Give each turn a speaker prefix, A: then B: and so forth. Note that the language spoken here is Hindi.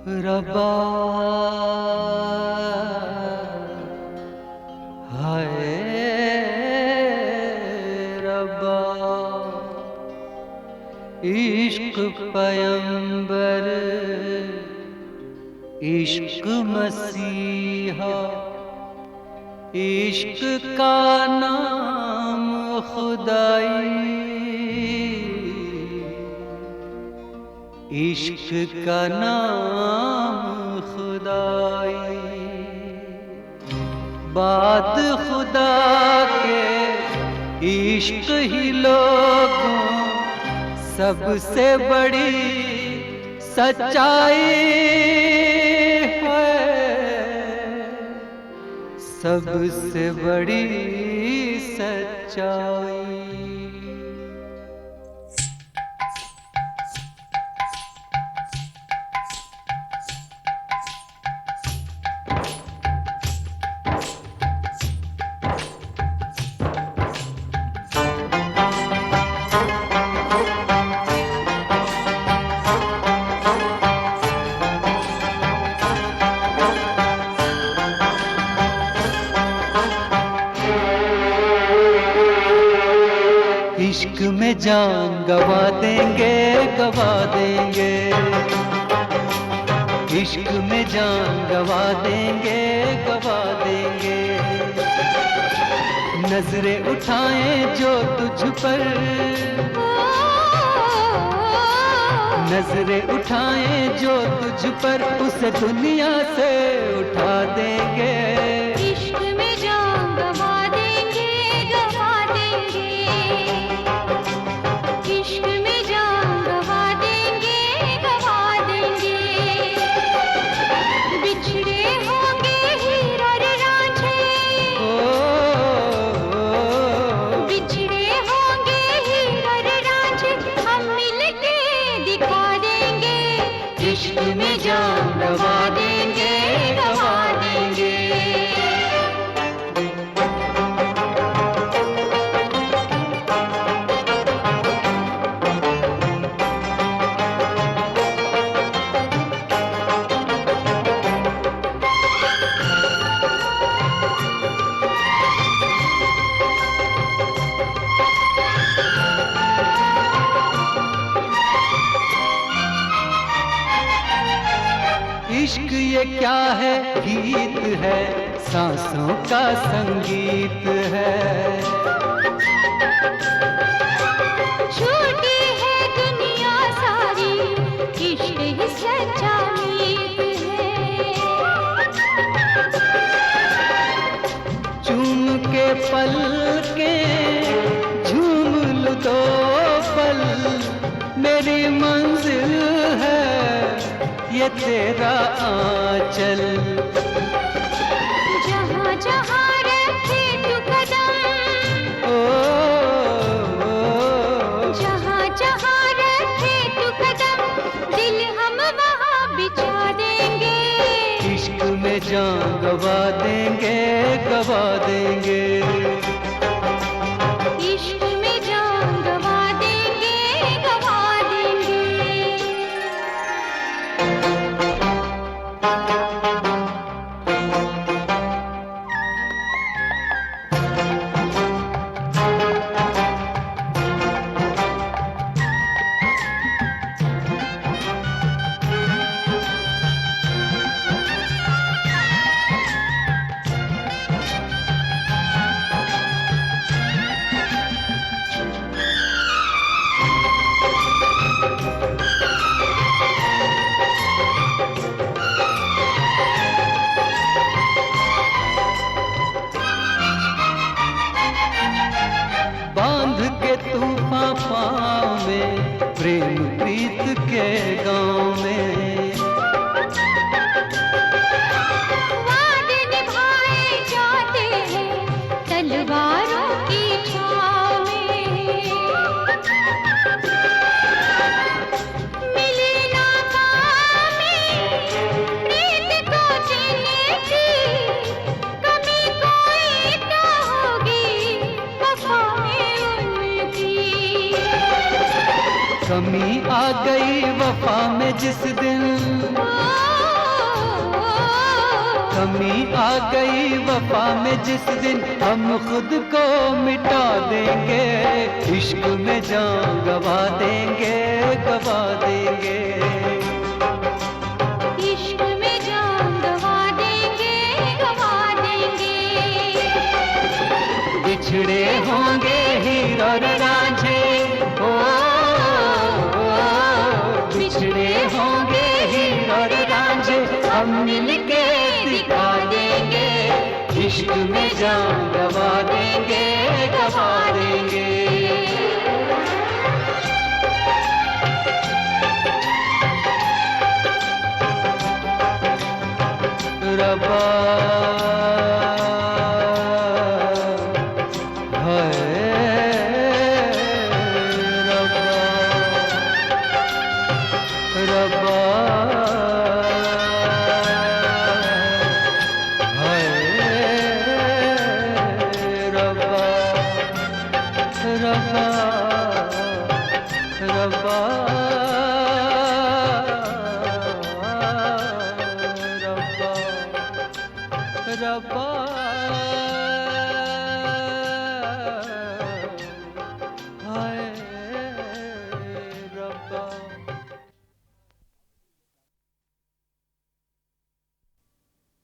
A: रब्बा हाय रब्बा, इश्क पैगंबर इश्क मसीहा, इश्क का नाम खुदाई, इश्क का नाम खुदाई। बात खुदा के इश्क ही लोगों सबसे बड़ी सच्चाई है, सबसे बड़ी सच्चाई। इश्क में जान गवा देंगे, गवा देंगे, इश्क में जान गवा देंगे, गवा देंगे। नजरें उठाएं जो तुझ पर, नजरें उठाएं जो तुझ पर, उसे दुनिया से उठा देंगे।
B: इश्क में जान गवा देंगे, गवा देंगे, इश्क में जान गवा देंगे, गवा देंगे। बिछड़े होंगे हीर और रांझे, बिछड़े होंगे हीर और रांझे, हम मिलके दिखा देंगे। इश्क में जान गवा देंगे, गवा देंगे।
A: इश्क ये क्या है, गीत है, सांसों का संगीत है।
B: छोटी है दुनिया सारी, इश्क ही सच्चा मीत है।
A: चूम के पल के झूम लो दो पल, मेरी मंजिल है ये तेरा आंचल।
B: जहाँ जहाँ रखे तू कदम, जहाँ जहाँ रखे तू कदम, दिल हम वहाँ बिछा देंगे।
A: इश्क में जान गवा देंगे, गवा देंगे,
B: इश्क में जान गवा देंगे, गवा देंगे। बांध के तूफान पाँव में, प्रेम प्रीत के गाँव में। वादे निभाए जाते हैं तलवारों की छाव में। मिले नाकामी प्रीत को जीने की, कमी कोई तो होगी वफा में उनकी।
A: कमी आ गई वफा में जिस दिन, कमी आ गई वफा में जिस दिन हम खुद को मिटा देंगे, इश्क में जान गवा देंगे, गवा देंगे।
B: इश्क में जान गवा देंगे, गवा देंगे।
A: बिछड़े होंगे हीर और रांझे, ओ, बिछड़े होंगे हीर और रांझे, हम मिलके दिखा देंगे, इश्क में जान गवा देंगे, गवा देंगे। रब्बा रब्बा